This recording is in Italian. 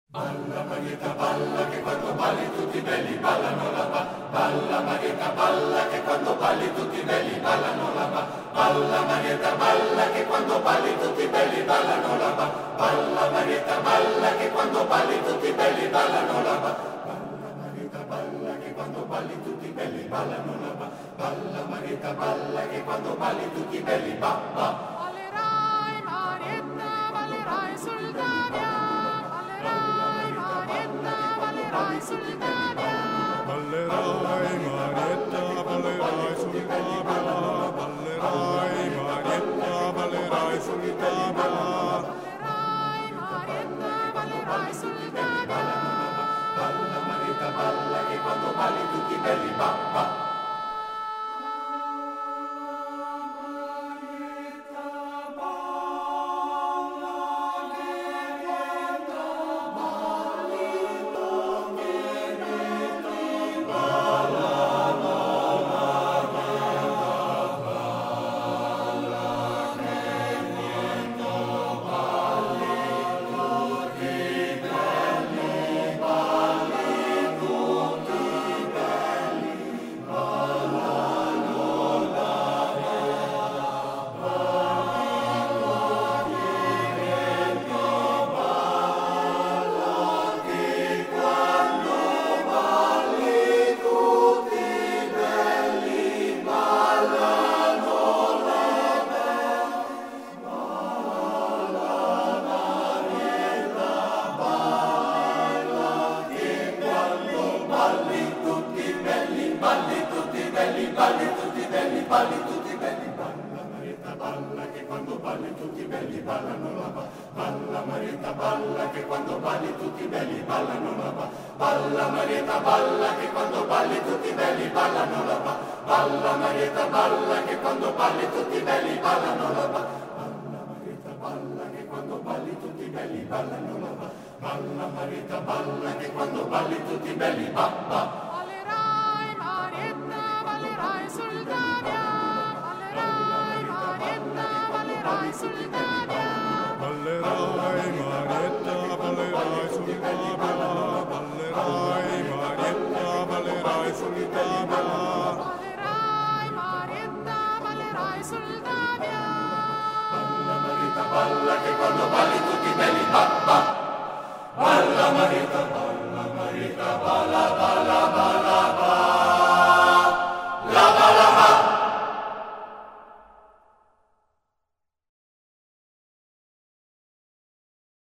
Balla Marietta balla che quando balli tutti belli ballano la ba. Balla Marietta balla che quando balli tutti belli ballano la ba. Balla Marietta balla che quando balli tutti belli ballano la ba. Balla Marietta balla che quando balli tutti belli ballano la ba. Balla Marietta balla che quando balli tutti belli ballano la ba. Balla Marietta balla che quando balli tutti belli ba ba. Ballerai Marietta, ballerai sul Davia. Ballerai Marietta, ballerai sul Davia. Ballerai Marietta, ballerai sul Davia. Ballerai Marietta, ballerai sul Davia. Ballerai Marietta, ballerai sul Davia. Balla Marietta balla che quando balli tutti belli ba ba. Balli tutti belli, balli tutti belli, balla Marietta balla che quando balli tutti belli ballano la ba. Balla Marietta balla che quando balli tutti belli ballano la ba. Balla Marietta balla che quando balli tutti belli ballano la ba. Balla Marietta balla che quando balli tutti belli ballano la ba. Balla Marietta balla che quando balli tutti belli ballano la ba. Balla Marietta balla che quando balli tutti belli ba ba. Ballerai Marietta, ballerai sul Davia. Ballerai Marietta, ballerai sul Davia. Ballerai Marietta, ballerai sul Davia. Ballerai Marietta, ballerai sul Davia. Ballerai Marietta, ballerai sul Davia. Balla Marietta balla che quando balli tutti